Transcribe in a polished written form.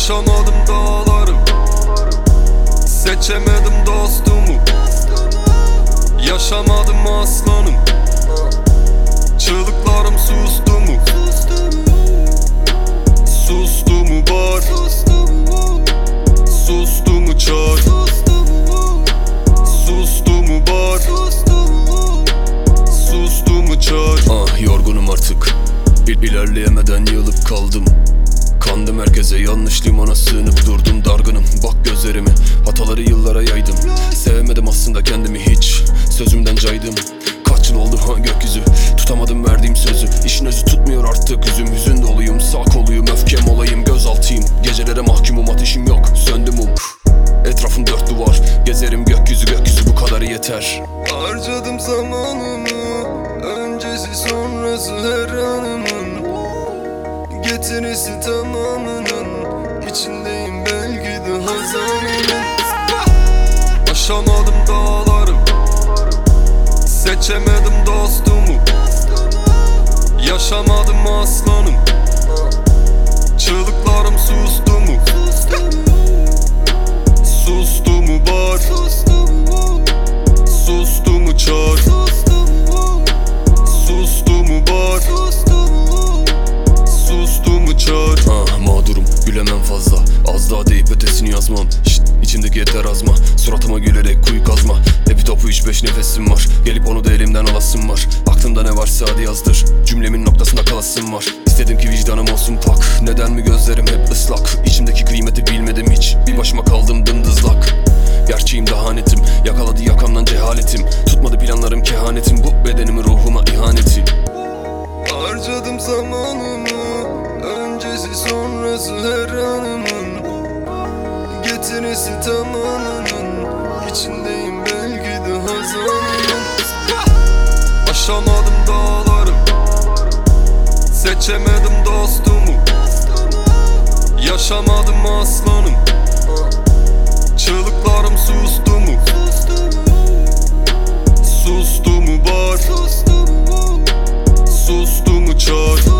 Aşamadım dağları, seçemedim dostumu. Yaşamadım aslanım, çığlıklarım sustu mu? Sustu mu bar, sustu mu çar, sustu mu bar, sustu mu çar. Yorgunum artık, ilerleyemeden yığılıp kaldım. Kandım herkese, yanlış limana sığınıp durdum. Dargınım, bak gözlerimi, hataları yıllara yaydım. Sevemedim aslında kendimi hiç, sözümden caydım. Kaç yıl oldu gökyüzü, tutamadım verdiğim sözü. İşin özü tutmuyor artık yüzüm, hüzün doluyum. Sağ koluyum, öfkem olayım, gözaltıyım. Gecelere mahkumum, ateşim yok, söndü mum. Etrafım dört duvar, gezerim gökyüzü bu kadar yeter. Harcadım zamanımı, öncesi sonrası her anımın. Getirisi tamamının, içindeyim belki de hazanının. Aşamadım dağları, seçemedim dostumu. Yaşamadım aslanım, çığlıklarım sustu mu? Sustu mu bar, sustu mu çar, sustu mu bar, sustu mu çar. Mağdurum, gülemem fazla, az daha deyip ötesini yazmam. İçimdeki yeter azma, suratıma gülerek kuyu kazma. Epi topu 3-5 nefesim var, gelip onu da elimden alasım var. Aklımda ne varsa hadi yazdır, cümlemin noktasında kalasım var. İstedim ki vicdanım olsun pak, neden mi gözlerim hep ıslak? İçimdeki kıymeti bilmedim hiç, bir başıma kaldım dımdızlak. Gerçeğim daha netim, yakaladı yakamdan cehaletim. Tutmadı planlarım kehanetim, bu bedenimin ruhuma ihaneti. Harcadım zamanımı, öncesi sonrası her anımın. Getirisi tamamının, içindeyim belki de hazanının. Aşamadım dağları, seçemedim dostumu. Yaşamadım aslanım, çığlıklarım sustu mu? Sustu mu bar, sustu mu çar,